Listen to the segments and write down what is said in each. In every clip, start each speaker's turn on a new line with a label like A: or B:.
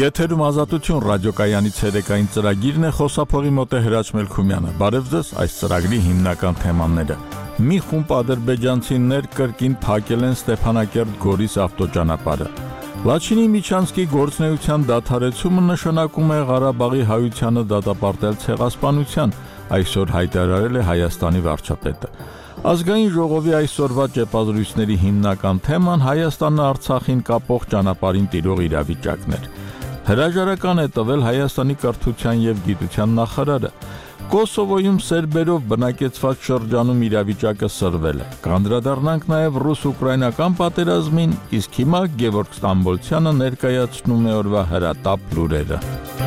A: Եթերում ազատություն ռադիոկայանի ցերեկային ծրագիրն է, խոսափողի մոտ է Հրաչ Մելքումյանը։ Բարև ձեզ, այս ծրագրի հիմնական թեմաները։ Մի խումբ ադրբեջանցիներ կրկին փակել են Ստեփանակերտ-Գորիս ավտոճանապարհը։ Լաչինի Միչանսկի գործունեության դադարեցումը նշանակում է Ղարաբաղի հայությանը դատապարտել ցեղասպանության, այսօր հայտարարել է Հայաստանի վարչապետը։ Ազգային ժողովի այսօրվա ճեպազրույցների հիմնական թեման Հայաստանը Արցախին կապող ճանապարհին տիրող իրավիճակն էր։ Հրաժարական է տվել Հայաստանի կրթության եւ գիտության նախարարը։ Կոսովոյում սերբերով բնակեցված շրջանում իրավիճակը սրվել է։ Կանդրադառնանք նաեւ ռուս-ուկրաինական պատերազմին, իսկ հիմա Գևորգ Ստամբոլցյանը ներկայացնում է օրվա հրատապ լուրերը։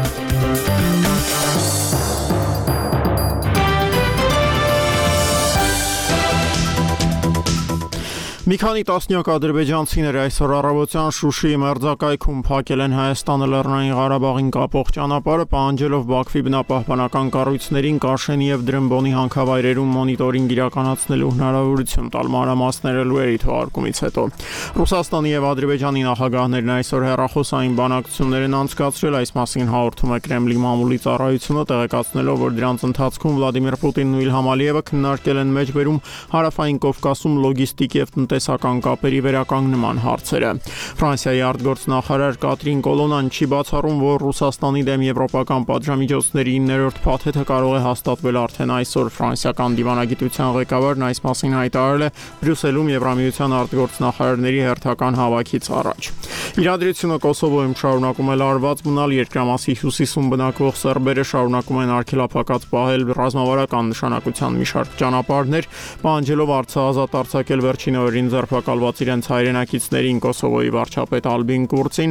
B: Մի քանի տասնյակ ադրբեջանցիներ այսօր առավոտյան Շուշիի մերձակայքում փակել են Հայաստանը Լեռնային Ղարաբաղին կապող ճանապարհը, պահանջելով Բաքվի բնապահպանական կառույցներին Կաշենի եւ Դրամբոնի հանքավայրերում մոնիտորինգ իրականացնելու հնարավորություն տալ մանրամասները լուրերի թողարկումից հետո։ Ռուսաստանի եւ Ադրբեջանի նախագահներն այսօր հեռախոսային բանակցություններ են անցկացրել, այս մասին հաղորդում է Կրեմլի մամուլի ծառայությունը, տեղեկացնելով, որ դրանց ընթացքում Վլադիմիր Պուտինն ու Իլհամ Ալիևը քննարկել են մեջբերում Հարավային Կովկասում լոգիստիկ եւ տնտեսական կապերի վերականգնման հարցերը։ Ֆրանսիայի արտգործնախարար Կատրին Կոլոնան չի բացառում, որ Ռուսաստանի դեմ եվրոպական պատժամիջոցների 9-րդ փաթեթը կարող է հաստատվել արդեն այսօր։ Ֆրանսիական դիվանագիտության ղեկավարն այս մասին հայտարարել է Բրյուսելում Եվրամիության արտգործնախարարների հերթական հավաքից առաջ։ Իրադրությունը Կոսովոյում շարունակում է լարված մնալ, երկրամասի հյուսիսում բնակվող սերբերը շարունակում են արգելափակած պահել ռազմավարական նշանակության մի շարք ճանապարհներ, պահանջելով Արցախ արձակել վերջին օրերին ձերբակալված իրենց հայրենակիցներին։ Կոսովոյի վարչապետ Ալբին Կուրցին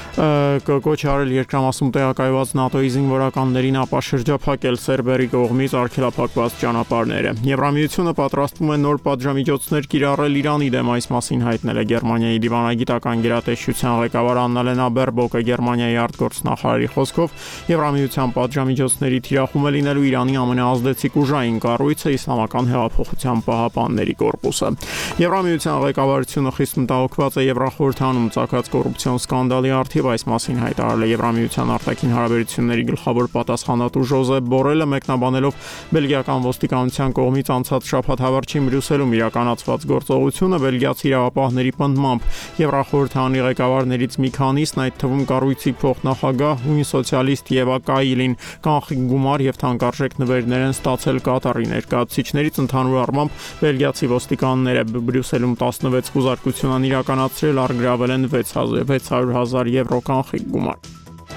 B: կոչ արել երկրամասում տեղակայված ՆԱՏՕ-ի զինվորականներին ապա շրջափակել սերբերի կողմից արգելափակված ճանապարհները։ Եվրամիությունը պատրաստվում է նոր պատժամիջոցներ կիրառել Իրանի դեմ, այս մասին հայտնել է Գերմանիայի դիվանագիտական գերատեսչության ղեկավար Աննալենա Բերբոկը։ Գերմանիայի արտգործնախարարի խոսքով Եվրամիության պատժամիջոցների թիրախում է լինելու Իրանի ամենաազդեցիկ ուժային կառույցը Իսլամական հեղափոխության պահապանների կորպուսը։ Եվրամիության ղեկավարությունը խիստ մտահոգված է Եվրախորհրդանում ծագած կոռուպցիոն սկանդալի առթիվ, այս մասին հայտարարել է Եվրամիության արտաքին հարաբերությունների գլխավոր պատասխանատու Ժոզեփ Բորելը, մեկնաբանելով բելգիական ոստիկանության կողմից անցած շաբաթ հավերժին Բրյուսելում իրականացված գործողությունը։ Բելգիացի իրավապահների պնդմամբ Եվրախորհրդանի ղեկավարներից մի քանիսն, այդ թվում կառույցի փոխնախագահ հույն սոցիալիստ Եվա Կայիլին, կանխիկ գումար եւ թանկարժեք նվերներ են ստացել Կատարի ներկայացուցիչներից։ Ընդհանուր առմամբ բելգիացի ոստիկանները Բրյուսելում 16 խուզարկություն են իրականացրել, առգրավել են 600,000 եվրո կանխիկ գումար։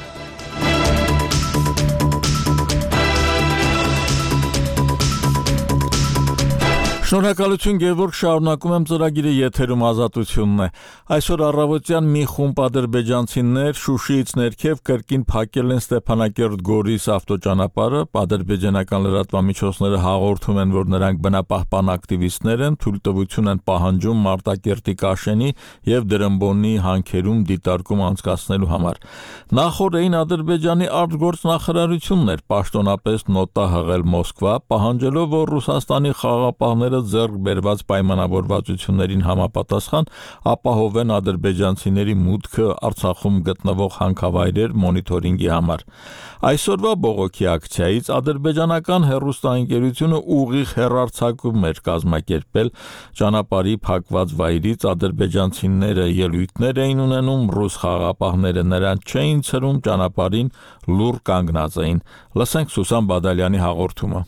A: Շնորհակալություն Գևորգ, շարունակում եմ ծրագիրը, եթերում ազատությունն է։ Այսօր առավոտյան մի խումբ ադրբեջանցիներ Շուշիից ներքև կրկին փակել են Ստեփանակերտ-Գորիս ավտոճանապարհը։ Ադրբեջանական լրատվամիջոցները հաղորդում են, որ նրանք բնապահպան ակտիվիստներ են, թույլտվություն են պահանջում Մարտակերտի Կաշենի եւ Դրամբոնի հանքերում դիտարկում անցկացնելու համար։ Նախորդին Ադրբեջանի արտգործնախարարությունն էր պաշտոնապես նոտա հղել Մոսկվա, պահանջելով, որ Ռուսաստանի խաղաղապահները ձեռք բերված պայմանավորվածություններին համապատասխան ապահովեն ադրբեջանցիների մուտքը Արցախում գտնվող հանքավայրեր մոնիտորինգի համար։ Այսօրվա բողոքի ակցիայից ադրբեջանական հեռուստաընկերությունը ուղիղ հեռարձակում էր կազմակերպել ճանապարհի փակված վայրից։ Ադրբեջանցիները ելույթներ էին ունենում, ռուս խաղաղապահները նրանց չէին ցրում, ճանապարհին լուռ կանգնած էին։ Լսենք Սուսան Բադալյանի հաղորդումը։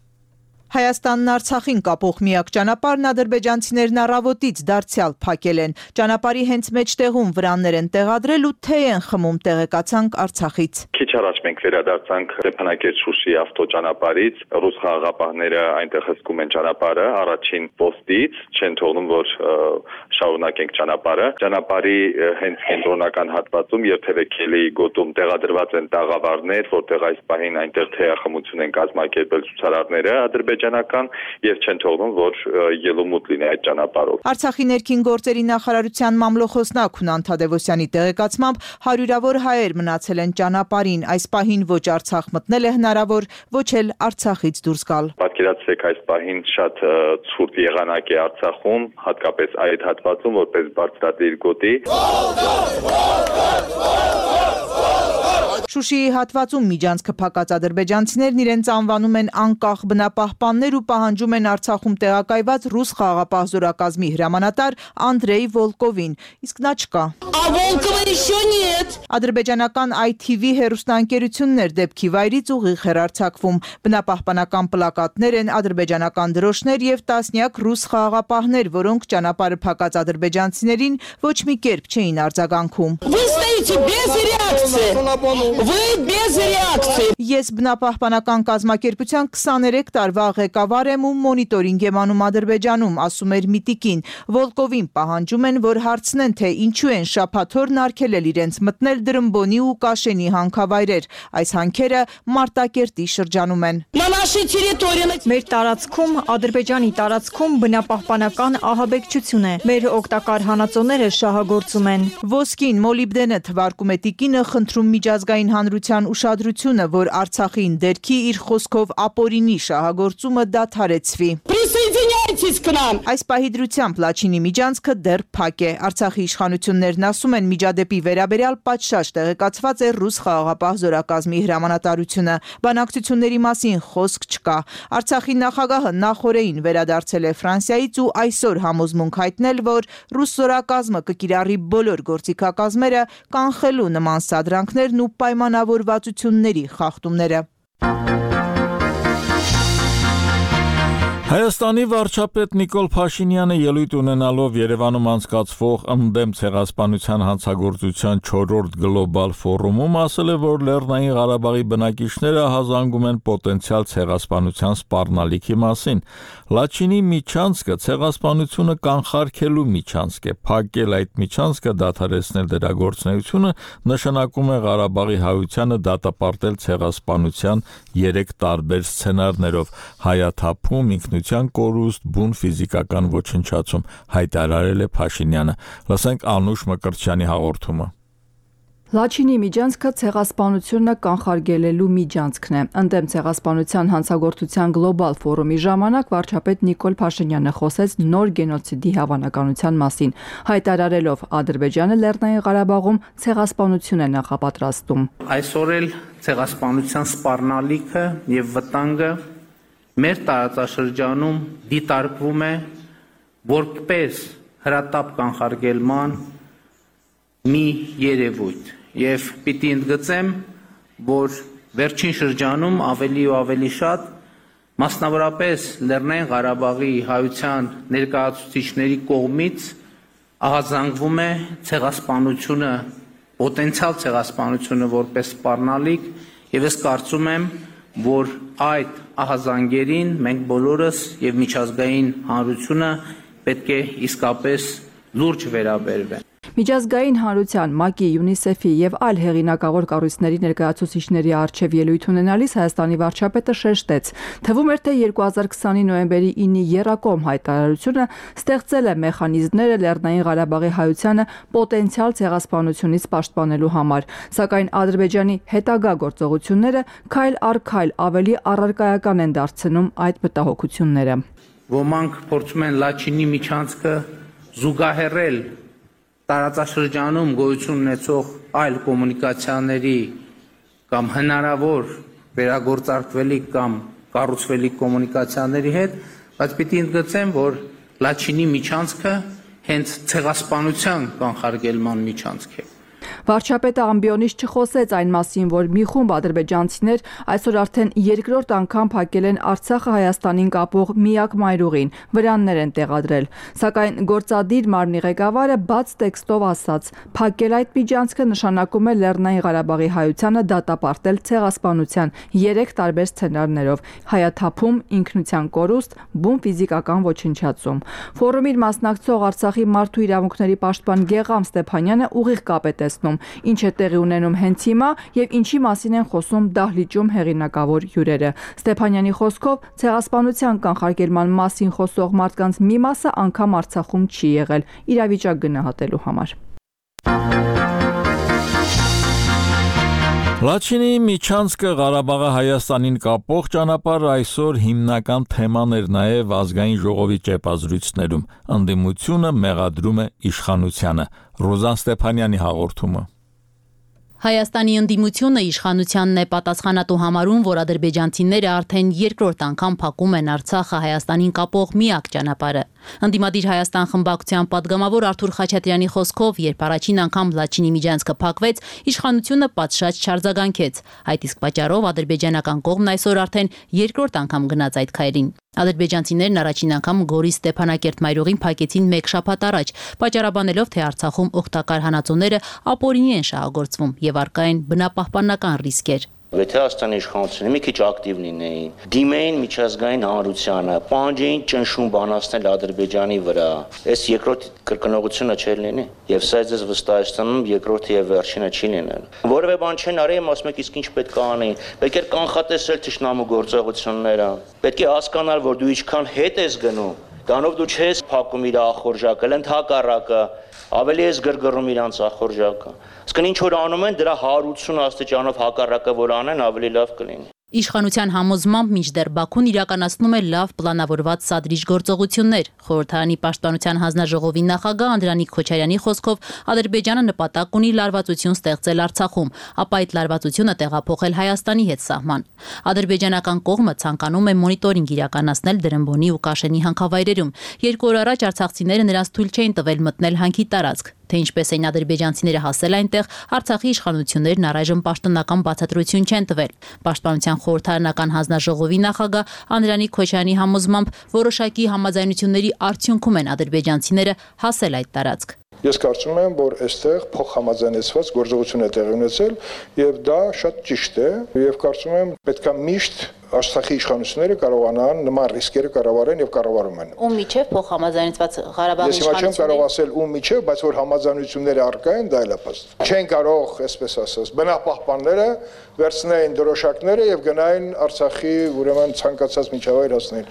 C: Հայաստանն Արցախին կապող միակ ճանապարհն ադրբեջանցիներն առավոտից դարձյալ փակել են։ Ճանապարհի հենց մեջտեղում վրաններ են տեղադրել ու թեյ են խմում, տեղեկացանք Արցախից։
D: Քիչ առաջ մենք վերադարձանք Ստեփանակերտ-Շուշի ավտոճանապարհից, ռուս խաղաղապահները այնտեղ հսկում են ճանապարհը առաջին պոստից, չեն թողնում, որ շարունակենք ճանապարհը։ Ճանապարհի հենց կենտրոնական հատվածում եւ Թևեկելի գոտում տեղադրված են տաղավարներ, որտեղ այս պահին այնտեղ թեյախմություն են կազմակերպել ցուցարարները ադրբեջանական եւ չեն թողնում, որ ելումուտ լինի այդ ճանապարհով։
C: Արցախի ներքին գործերի նախարարության մամլոխոսնակ Հունան Թադևոսյանի տեղեկացմամբ հարյուրավոր հայեր մնացել են ճանապարհին, այս պահին ոչ Արցախ մտնել է հնարավոր, ոչ էլ Արցախից դուրս գալ։
D: Պատկերացրեք, այս պահին շատ ցուրտ եղանակ է Արցախում, հատկապես այդ հատվածում, որպես բարձրադիր գոտի։
C: Շուշիի հատվածում միջանցքը փակած ադրբեջանցիներն իրենց անվանում են անկախ բնապահպաններ ու պահանջում են Արցախում տեղակայված ռուս խաղաղապահ զորակազմի հրամանատար Անդրեյ Վոլկովին, իսկ նա չկա։ Ադրբեջանական ITV հեռուստաընկերություններ դեպքի վայրից ուղիղ հեռարձակվում։ Բնապահպանական պլակատներ են, ադրբեջանական դրոշներ եւ տասնյակ ռուս խաղաղապահներ, որոնք ճանապարհը փակած ադրբեջանցիներին ոչ մի կերպ չէին արձագանքում։ Ես բնապահպանական կազմակերպության 23 տարվա ղեկավար եմ ու մոնիտորինգ եմ անում Ադրբեջանում, ասում էր Միտիկին։ Վոլկովին պահանջում են, որ հարցնեն, թե ինչու են շաբաթօրն արգելել իրենց մտնել Դրմբոնի ու Կաշենի հանքավայրեր։ Այս հանքերը Մարտակերտի շրջանում են։
E: Մեր տարածքում, Ադրբեջանի տարածքում բնապահպանական ահաբեկչություն է։ Մեր օգտակար հանածոները շահագործում են։
C: Ոսկին մոլիբդենը թվարկում է Տիկինը, խնդրում միջազգային հանրության ուշադրությունը, որ Արցախին դերքի իր խոսքով ապօրինի շահագործումը դադարեցվի։ Այս պահի դրությամբ Լաչինի միջանցքը դեռ փակ է։ Արցախի իշխանություններն ասում են, միջադեպի վերաբերյալ պատշաճ տեղեկացված է ռուս խաղաղապահ զորակազմի հրամանատարությունը։ Բանակցությունների մասին խոսք չկա։ Արցախի նախագահը նախօրեին վերադարձել է Ֆրանսիայից ու այսօր համոզմունք հայտնել, որ ռուս զորակազմը կկիրառի բոլոր գործիքակազմերը կանխելու նման սադրանքներն ու պայմանավորվածությունների խախտումները։
A: Հայաստանի վարչապետ Նիկոլ Փաշինյանը ելույթ ունենալով Երևանում անցկացվող ընդդեմ ցեղասպանության հանցագործության 4-րդ գլոբալ ֆորումում ասել է, որ Լեռնային Ղարաբաղի բնակիչները հազանգում են պոտենցիալ ցեղասպանության սպառնալիքի մասին։ Լաչինի միջանցքը ցեղասպանությունը կանխարգելու միջանցք է։ Փակել այդ միջանցքը, դադարեցնել դրա գործունեությունը նշանակում է Ղարաբաղի հայությանը դատապարտել ցեղասպանության 3 տարբեր սցենարներով՝ հայաթափում, ինքնության կորուստ, բուն ֆիզիկական ոչնչացում, հայտարարել է Փաշինյանը։ Լսենք Անուշ Մկրտչյանի հաղորդումը։
F: Լաչինի միջանցքը ցեղասպանությունը կանխարգելելու միջանցքն է։ Ընդդեմ ցեղասպանության հանցագործության գլոբալ ֆորումի ժամանակ վարչապետ Նիկոլ Փաշինյանը խոսեց նոր գենոցիդի հավանականության մասին, հայտարարելով Ադրբեջանը Լեռնային Ղարաբաղում ցեղասպանություն է նախապատրաստում։
G: Այսօր էլ ցեղասպանության սպառնալիքը եւ վտանգը մեր տարածաշրջանում դիտարկվում է որպես հրատապ կանխարգելման մի երևույթ եւ պիտի ընդգծեմ, որ վերջին շրջանում ավելի ու ավելի շատ մասնավորապես Լեռնային Ղարաբաղի հայության ներկայացուցիչների կողմից ահազանգվում է ցեղասպանությունը, պոտենցիալ ցեղասպանությունը որպես սպառնալիք եւ ես կարծում եմ, որ այդ ահազանգերին մենք բոլորս եւ միջազգային հանրությունը պետք է իսկապես լուրջ վերաբերվեն։
F: Միջազգային հանրության, ՄԱԿ-ի, ՅՈՒՆԻՍԵՖ-ի եւ այլ հեղինակավոր կառույցների ներկայացուցիչների առջեւ ելույթ ունենալիս Հայաստանի վարչապետը շեշտեց. թվում էր, թե 2020-ի նոյեմբերի 9-ի եռակողմ հայտարարությունը ստեղծել է մեխանիզմները Լեռնային Ղարաբաղի հայությանը պոտենցիալ ցեղասպանությունից պաշտպանելու համար, սակայն Ադրբեջանի հետագա գործողությունները քայլ առ քայլ ավելի առարկայական են դարձնում այդ մտահոգությունները։
G: Ոմանք փորձում են Լաչինի միջանցքը զուգահեռել տարածաշրջանում գոյություն ունեցող այլ կոմունիկացիաների կամ հնարավոր վերագործարկվելիք կամ կառուցվելիք կոմունիկացիաների հետ, բայց պիտի ընդգծեմ, որ Լաչինի միջանցքը հենց ցեղասպանության կանխարգելման միջանցք է։
F: Վարչապետը ամբիոնից չխոսեց այն մասին, որ մի խումբ ադրբեջանցիներ այսօր արդեն երկրորդ անգամ փակել են Արցախը Հայաստանին կապող միակ մայրուղին, վրաններ են տեղադրել, սակայն գործադիր մարմնի ղեկավարը բաց տեքստով ասաց. փակել այդ միջանցքը նշանակում է Լեռնային Ղարաբաղի հայությանը դատապարտել ցեղասպանության 3 տարբեր սցենարներով՝ հայաթափում, ինքնության կորուստ, բուն ֆիզիկական ոչնչացում։ Ֆորումին մասնակցող Արցախի մարդու իրավունքների պաշտպան Գեգամ Ստեփանյանը ուղիղ կապ է տեսնում, ինչ է տեղի ունենում հենց հիմա եւ ինչի մասին են խոսում դահլիճում հեղինակավոր հյուրերը։ Ստեփանյանի խոսքով ցեղասպանության կանխարգելման մասին խոսող մարդկանց մի մասը անգամ Արցախում չի եղել իրավիճակ գնահատելու համար։
A: Լաչինի միջանցքը Ղարաբաղը Հայաստանին կապող ճանապարհը այսօր հիմնական թեման էր նաև ազգային ժողովի ճեպազրույցներում։ Ընդդիմությունը մեղադրում է իշխանությանը։ Ռոզան Ստեփանյանի հաղորդումը։
H: Հայաստանի ընդդիմությունը իշխանությանն է պատասխանատու համարում, որ ադրբեջանցիները արդեն երկրորդ անգամ փակում են Արցախը Հայաստանին կապող միակ ճանապարհը։ Ընդդիմադիր Հայաստան խմբակցության падգամավոր Արթուր Խաչատրյանի խոսքով, երբ առաջին անգամ Լաչինի միջանցքը փակվեց, իշխանությունը պատշաճ չարձագանքեց։ Այդ իսկ պատճառով ադրբեջանական կողմն այսօր արդեն երկրորդ անգամ գնաց այդ քայլին։ Ադրբեջանցիներն առաջին անգամ Գորիս Ստեփանակերտ մայրուղին փակեցին մեկ շաբաթ առաջ, պատճառաբանելով, թե Արցախում օգտակար հանածոները ապօրինի են շահագործվում եւ առկա են բնապահպանական ռիսկեր։
I: Եթե Հայաստանի իշխանությունները մի քիչ ակտիվ լինեին, դիմեին միջազգային հանրությանը, պահանջեին ճնշում բանացնել Ադրբեջանի վրա, այս երկրորդ կրկնողությունը չէր լինի։ Եվ սա ձեզ վստահեցնում, երկրորդը եւ վերջինը չի լինել։ Որևէ բան չեն արել, ասում եք իսկ ինչ պետք է անեին։ Պետք է կանխատեսել թշնամու գործողությունները։ Պետք է հասկանալ, որ դու ինչքան հետ ես գնում, դրանով դու չես փակում իր ախորժակը, ընդհակառակը ավելի ես գրգռում իրանց ախորժակը։ Իսկ ինչ որ անում են, դրա 180 աստիճանով հակառակը որ անեն, ավելի լավ կլինի։
H: Իշխանության համոզմամբ մինչդեռ Բաքուն իրականացնում է լավ պլանավորված սադրիչ գործողություններ։ Խորհրդարանի պաշտպանության հանձնաժողովի նախագահ Անդրանիկ Քոչարյանի խոսքով Ադրբեջանը նպատակ ունի լարվածություն ստեղծել Արցախում, ապա այդ լարվածությունը տեղափոխել Հայաստանի հետ սահման։ Ադրբեջանական կողմը ցանկանում է մոնիտորինգ իրականացնել Դրամբոնի ու Կաշենի հանքավայրերում։ 2 օր առաջ արցախցիները նրանց թույլ չէին տվել մտնել հանքի տարածք։ Թե ինչպես են ադրբեջանցիները հասել այնտեղ, Արցախի իշխանություններն առայժմ պաշտոնական բացատրություն չեն տվել։ Պաշտպանության խորհրդարանական հանձնաժողովի նախագահ Անդրանիկ Քոչարյանի համոզմամբ որոշակի համաձայնությունների արդյունքում են ադրբեջանցիները հասել այդ տարածք։
J: Ես կարծում եմ, որ այստեղ փոխհամաձայնեցված գործողություն է տեղի ունեցել եւ դա շատ ճիշտ է եւ կարծում եմ պետք է միշտ Արցախի իշխանությունները կարողանան նման ռիսկերը կառավարեն եւ կառավարում են։
H: Ում միջև փոխհամաձայնեցված Ղարաբաղի
J: իշխանությունները։ Ես հիմա չեմ կարող ասել ում միջև, բայց որ համաձայնությունները առկա են, դա էլ է փաստ։ Չեն կարող, այսպես ասած, բնապահպանները վերցնեին դրոշակները եւ գնային Արցախի ուրեմն ցանկացած միջավայր հասնեին։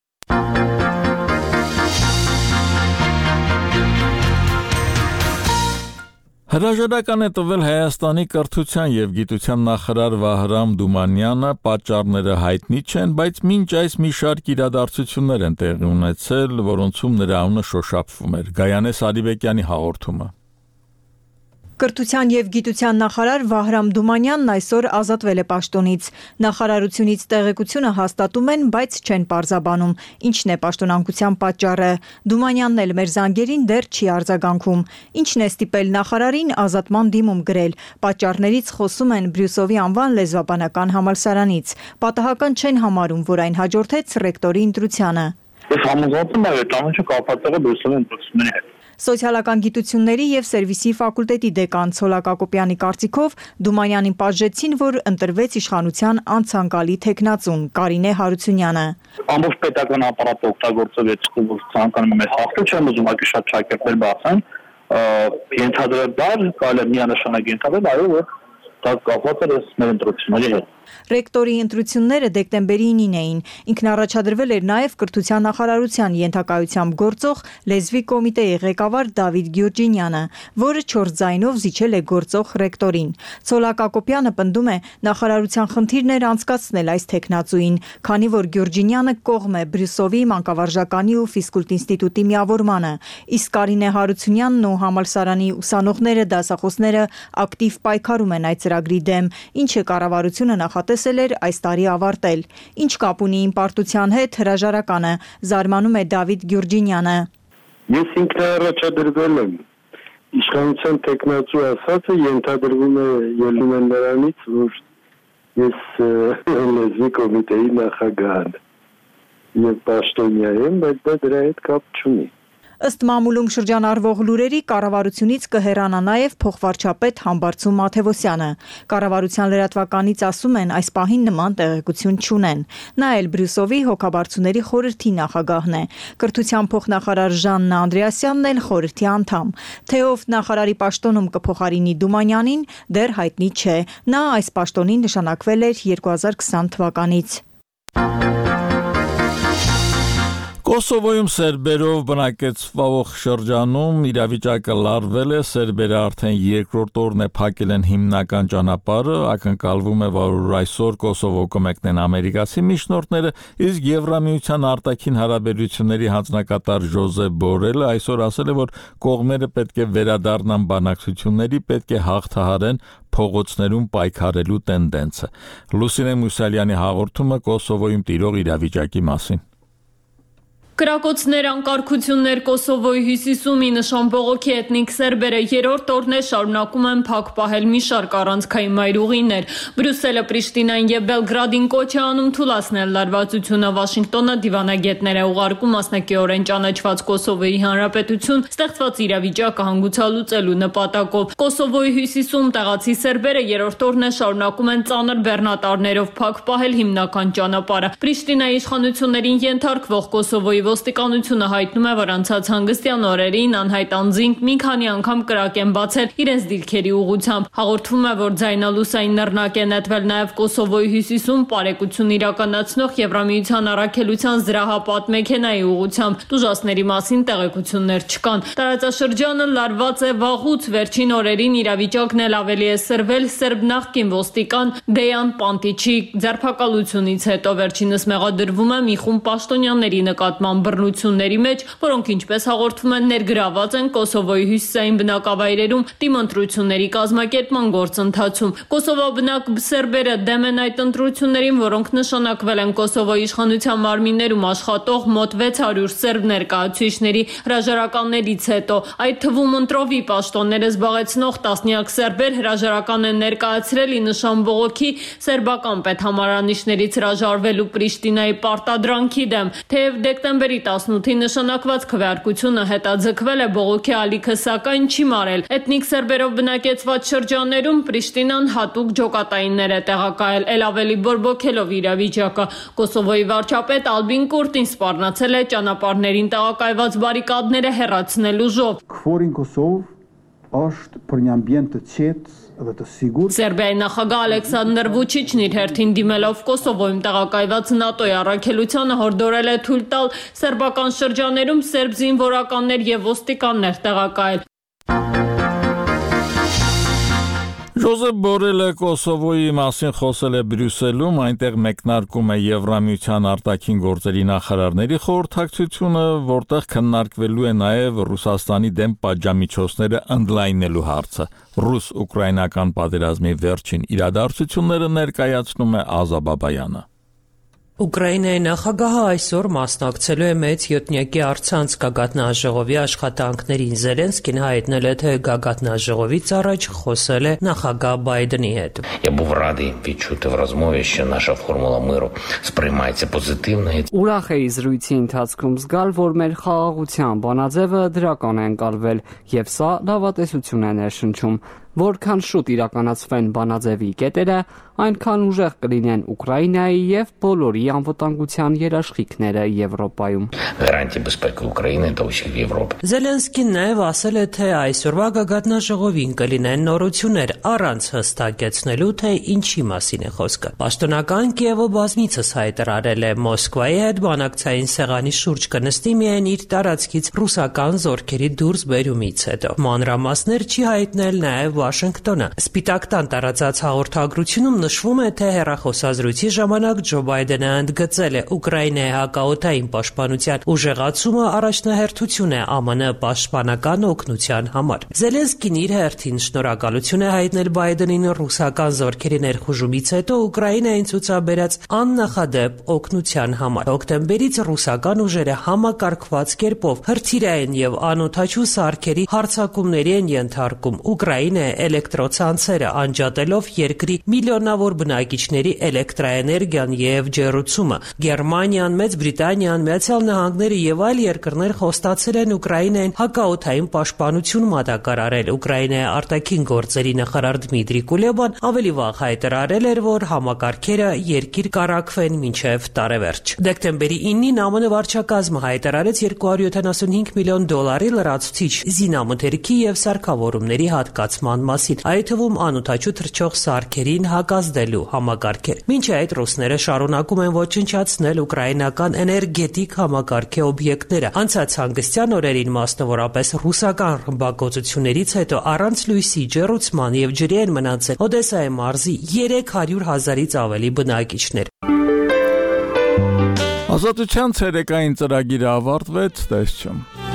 A: Հրաժարական է տվել Հայաստանի կրթության եւ գիտության նախարար Վահրամ Դումանյանը, պատճառները հայտնի չեն, բայց մինչ այս մի շարք իրադարձություններ են տեղի ունեցել, որոնցում նրա անունը շոշափվում էր։ Գայանե Սարիբեկյանի հաղորդումը։
E: Կրթության եւ գիտության նախարար Վահրամ Դումանյանն այսօր ազատվել է պաշտոնից։ Նախարարությունից տեղեկությունը հաստատում են, բայց չեն պարզաբանում, ինչն է պաշտոնանկության պատճառը։ Դումանյանն էլ մեր զանգերին դեռ չի արձագանքում։ Ինչն է ստիպել նախարարին ազատման դիմում գրել։ Պատճառներից խոսում են Բրյուսովի անվան լեզվաբանական համալսարանից։ Պատահական չեն համարում, որ այն հաջորդեց ռեկտորի ընտրությանը։
K: Ես համոզված եմ, այդ ամենը կապված է Բրյուսովի ընտրությունների հետ։
E: Սոցիալական գիտությունների եւ սերվիսի ֆակուլտետի դեկան Ցոլակ Ակոպյանի կարծիքով Դումանյանին պատժեցին, որ ընտրվեց իշխանության անցանկալի թեկնածուն Կարինե Հարությունյանը։
K: Ամբողջ պետական ապարատը օգտագործեց, որ ցանկանում է հաղթել, չեմ ուզում ակի շատ շակերտներ բացեն, ենթադրել կարելի է միանշանակ ենթադրել, այո, որ դա կապված է մեր ընտրությունների հետ։
E: Ռեկտորի ընտրությունները դեկտեմբերի 9-ին էին։ Ինքն առաջադրվել էր նաև կրթության նախարարության ենթակայությամբ գործող լեզվի կոմիտեի ղեկավար Դավիթ Գյուրջինյանը, որը 4 ձայնով զիջել է գործող ռեկտորին։ Ցոլակ Ակոպյանը պնդում է նախարարության խնդիրն էր անցկացնել այս թեկնածուին, քանի որ Գյուրջինյանը կողմ է Բրյուսովի մանկավարժականի ու ֆիզկուլտ ինստիտուտի միավորմանը, իսկ Կարինե Հարությունյանն ու համալսարանի ուսանողները, դասախոսները ակտիվ պայքարում են այդ ծրագրի դեմ, ինչը կառավարությունը նախատեսել էր այս տարի ավարտել։ Ինչ կապ ունի իմպարտության հետ հրաժարականը, զարմանում է Դավիթ Գյուրջինյանը։
K: Ես ինքնաառաջադրվել եմ։ Իշխանության տեխնացու ասածը ենթադրվում է ելնում են նրանից, որ ես լեզվի կոմիտեի նախագահն եւ պաշտոնյա եմ, բայց դա դրա հետ կապ չունի։
E: Ըստ մամուլում շրջանառվող լուրերի կառավարությունից կհեռանա նաև փոխվարչապետ Համբարձում Մաթևոսյանը։ Կառավարության լրատվականից ասում են, այս պահին նման տեղեկություն չունեն։ Նա էլ Բրյուսովի հոգաբարձուների խորհրդի նախագահն է։ Կրթության փոխնախարար Ժաննա Անդրեասյանն էլ խորհրդի անդամ։ Թե ով նախարարի պաշտոնում կփոխարինի Դումանյանին, դեռ հայտնի չէ։ Նա այս պաշտոնին նշանակվել էր 2020 թվականից։
A: Կոսովոյում սերբերով բնակեցվող շրջանում իրավիճակը լարվել է, սերբերը արդեն երկրորդ օրն է փակել են հիմնական ճանապարհը, ակնկալվում է, որ այսօր Կոսովո կմեկնեն ամերիկացի միջնորդները, իսկ Եվրամիության արտաքին հարաբերությունների հանձնակատար Ժոզեփ Բորելը այսօր ասել է, որ կողմերը պետք է վերադառնան բանակցությունների, պետք է հաղթահարեն փողոցներում պայքարելու տենդենսը։ Լուսինե Մուսալյանի հաղորդումը Կոսովոյում տիրող իրավիճակի մասին։
L: Կրակոցներ, անկարգություններ Կոսովոյի հյուսիսում ի նշան բողոքի էթնիկ սերբերը երրորդ օրն է շարունակում են փակ պահել մի շարք առանցքային մայրուղիներ։ Բրյուսելը, Պրիշտինային եւ Բելգրադին կոչ է անում թուլացնել լարվածությունը, Վաշինգտոնը դիվանագետներ է ուղարկում մասնակիորեն ճանաչված Կոսովոյի հանրապետություն ստեղծված իրավիճակը հանգուցալուծելու նպատակով։ Կոսովոյի հյուսիսում տեղացի սերբերը երրորդ օրն է շարունակում են ծանր բեռնատարներով փակ պահել հիմնական ճանապարհը։ Պրիշտինայի իշխանություններին ենթարկվող Կոսովոյի ոստիկանությունը հայտնում է, որ անցած հանգստյան օրերին անհայտ անձինք մի քանի անգամ կրակ են բացել իրենց դիրքերի ուղղությամբ։ Հաղորդվում է, որ ձայնալուսային նռնակ է նետվել նաև Կոսովոյի հյուսիսում պարեկություն իրականացնող Եվրամիության առաքելության զրահապատ մեքենայի ուղղությամբ։ Տուժածների մասին տեղեկություններ չկան։ Տարածաշրջանը լարված է վաղուց, վերջին օրերին իրավիճակն էլ ավելի է սրվել սերբ նախկին ոստիկան Դեյան Պանտիչի ձերբակալությունից հետո։ Վերջինս մեղադրվում է մի խումբ պաշտոնյաների նկատմամբ բռնությունների մեջ, որոնք ինչպես հաղորդվում են ներգրաված են Կոսովոյի հյուսիսային բնակավայրերում դիմընտրությունների կազմակերպման գործընթացում։ Կոսովոբնակ սերբերը դեմ են այդ ընտրություններին, որոնք նշանակվել են Կոսովոյի իշխանության մարմիններում աշխատող մոտ 600 սերբ ներկայացուցիչների հրաժարականներից հետո։ Այդ թվում ընտրովի պաշտոնները զբաղեցնող տասնյակ սերբեր հրաժարական են ներկայացրել ի նշան բողոքի սերբական պետհամարանիշներից հրաժարվելու Պրիշտինայի պարտադրանքի դեմ, թեև դեկտեմբերի 18-ին նշանակված քվեարկությունը հետաձգվել է, բողոքի ալիքը սակայն չի մարել։ Էթնիկ սերբերով բնակեցված շրջաններում Պրիշտինան հատուկ ջոկատայիններ է տեղակայել, ել ավելի բորբոքելով իրավիճակը։ Կոսովոյի վարչապետ Ալբին Կուրտին սպառնացել է ճանապարհներին տեղակայված բարիկադները հեռացնելու ժով։ Սերբիայի նախագահ Ալեքսանդր Վուչիչն իր հերթին դիմելով Կոսովոյում տեղակայված ՆԱՏՕ-ի առաքելությանը հորդորել է թույլ տալ սերբական շրջաներում սերբ զինվորականներ եւ ոստիկաններ տեղակայել։
A: Ժոզեփ Բորելը Կոսովոյի մասին խոսել է Բրյուսելում, այնտեղ մեկնարկում է Եվրամիության արտաքին գործերի նախարարների խորհրդակցությունը, որտեղ քննարկվելու է նաև Ռուսաստանի դեմ պատժամիջոցները ընդլայնելու հարցը։ Ռուս-ուկրաինական պատերազմի վերջին իրադարձությունները ներկայացնում է Ազա Բաբայանը։
M: Ուկրաինայի նախագահը այսօր մասնակցելու է մեծ յոթնյակի առցանց գագաթնաժողովի աշխատանքներին։ Զելենսկին հայտնել է, թե գագաթնաժողովից առաջ խոսել է նախագահ Բայդենի հետ։
N: Я був радий відчути в розмові, що наша формула миру сприймається позитивно.
O: Ուրախ էի զրույցի ընթացքում զգալ, որ մեր խաղաղության բանաձևը դրական է ընկալվել, եւ սա լավատեսություն է ներշնչում։ Որքան շուտ իրականացվեն բանաձևի կետերը, այնքան ուժեղ կլինեն Ուկրաինայի եւ բոլորի անվտանգության երաշխիքները Եվրոպայում։
N: Гарантії безпеки України та усіх в Європі.
M: Զելենսկին նաև ասել է, թե այսօրվա գագաթնաժողովին կլինեն նորություններ, առանց հստակեցնելու, թե ինչի մասին է խոսքը։ Պաշտոնական Կիևը բազմիցս հայտարարել է Մոսկվայի հետ բանակցային սեղանի շուրջ կնստի միայն իր տարածքից ռուսական զորքերի դուրս բերումից հետո։ Մանրամասներ չի հայտնել նաև Վաշինգտոնը։ Սպիտակ տան տարածած հաղորդագրությունում նշվում է, թե հեռախոսազրույցի ժամանակ Ջո Բայդենը ընդգծել է Ուկրաինայի հակաօդային պաշտպանության ուժեղացումը առաջնահերթություն է ԱՄՆ պաշտպանական օգնության համար։ Զելենսկին իր հերթին շնորհակալություն է հայտնել Բայդենին ռուսական զորքերի ներխուժումից հետո Ուկրաինային ցուցաբերած աննախադեպ օգնության համար։ Հոկտեմբերից ռուսական ուժերը համակարգված կերպով հրթիռային եւ անօդաչու սարքերի հարձակումների են ենթարկում Ուկրաինայի էլեկտրոցանցերը, անջատելով երկրի միլիոնավոր բնակիչների էլեկտրաէներգիան եւ ջեռուցումը։ Գերմանիան, Մեծ Բրիտանիան, Միացյալ Նահանգները եւ այլ երկրներ խոստացել են Ուկրաինային հակաօդային պաշտպանություն մատակարարել։ Ուկրաինայի արտաքին գործերի նախարար Դմիտրի Կուլեբան ավելի վաղ հայտարարել էր, որ համակարգերը երկիր կառաքվեն մինչև տարեվերջ։ Դեկտեմբերի 9-ին ԱՄՆ վարչակազմը հայտարարեց $275 միլիոն լրացուցիչ զինամթերքի եւ սարքավորումների հատկացման կառավարման մասին, այդ թվում անօդաչու թռչող սարքերին հակազդելու համակարգեր։ Մինչ այդ ռուսները շարունակում են ոչնչացնել ուկրաինական էներգետիկ համակարգի օբյեկտները։ Անցած հանգստյան օրերին մասնավորապես ռուսական ռմբակոծություններից հետո առանց լույսի ջեռուցման եւ ջրի են մնացել Օդեսայի մարզի 300,000-ից ավելի բնակիչներ։
A: Ազատության ցերեկային ծրագիրը ավարտվեց, տեսչում։